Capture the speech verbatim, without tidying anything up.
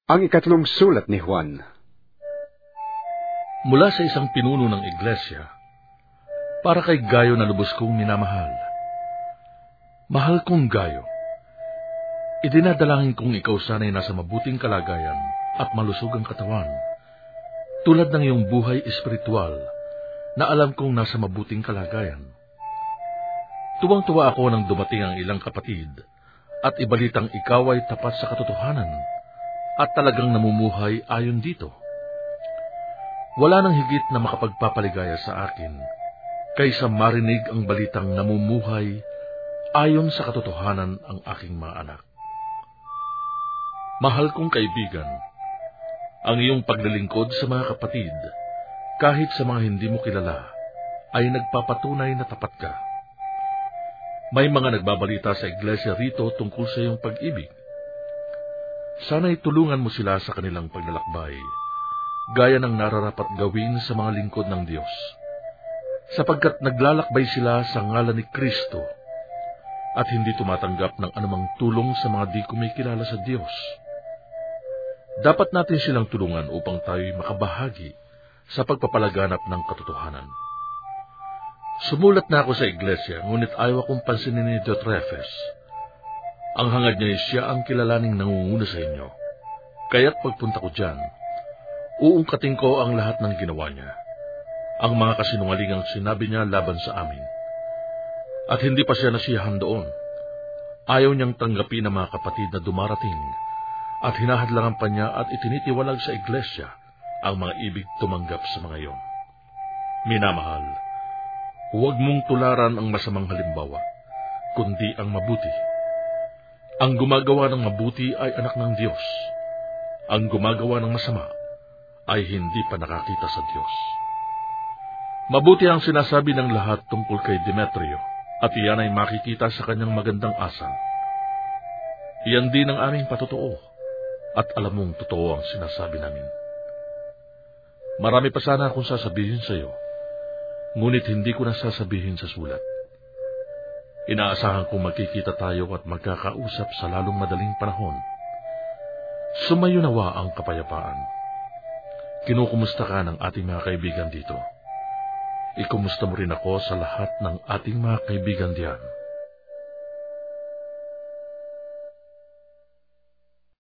Ang ikatlong sulat ni Juan. Mula sa isang pinuno ng iglesia, para kay Gayo na lubos kong minamahal. Mahal kong Gayo, idinadalangin kong ikaw sana'y nasa mabuting kalagayan at malusog ang katawan, tulad ng iyong buhay espiritual na alam kong nasa mabuting kalagayan. Tuwang-tuwa ako nang dumating ang ilang kapatid at ibalitang ikaw ay tapat sa katotohanan at talagang namumuhay ayon dito. Wala nang higit na makapagpapaligaya sa akin kaysa marinig ang balitang namumuhay ayon sa katotohanan ang aking mga anak. Mahal kong kaibigan, ang iyong paglilingkod sa mga kapatid, kahit sa mga hindi mo kilala, ay nagpapatunay na tapat ka. May mga nagbabalita sa iglesia rito tungkol sa iyong pag-ibig. Sana'y tulungan mo sila sa kanilang paglalakbay, gaya ng nararapat gawin sa mga lingkod ng Diyos, sapagkat naglalakbay sila sa ngalan ni Kristo at hindi tumatanggap ng anumang tulong sa mga di kumikilala sa Diyos. Dapat natin silang tulungan upang tayo'y makabahagi sa pagpapalaganap ng katotohanan. Sumulat na ako sa iglesia, ngunit ayaw akong pansinin ni Diotrephes. Ang hangad niya ay siya ang kilalaning nangunguna sa inyo. Kaya't pagpunta ko dyan, uungkatin ko ang lahat ng ginawa niya, ang mga kasinungalingang sinabi niya laban sa amin. At hindi pa siya nasiyahan doon. Ayaw niyang tanggapin ang mga kapatid na dumarating, at hinahadlangan pa niya at itinitiwalag sa iglesia ang mga ibig tumanggap sa mga iyon. Minamahal, huwag mong tularan ang masamang halimbawa, kundi ang mabuti. Ang gumagawa ng mabuti ay anak ng Diyos. Ang gumagawa ng masama ay hindi pa nakakita sa Diyos. Mabuti ang sinasabi ng lahat tungkol kay Demetrio, at iyan ay makikita sa kanyang magandang asal. Iyan din ang aming patotoo, at alam mong totoo ang sinasabi namin. Marami pa sana akong sasabihin sa iyo, ngunit hindi ko na sasabihin sa sulat. Inaasahan kong magkikita tayo at magkakausap sa lalong madaling panahon. Sumayo nawa ang kapayapaan. Kinukumusta ka ng ating mga kaibigan dito. Ikumusta mo rin ako sa lahat ng ating mga kaibigan diyan.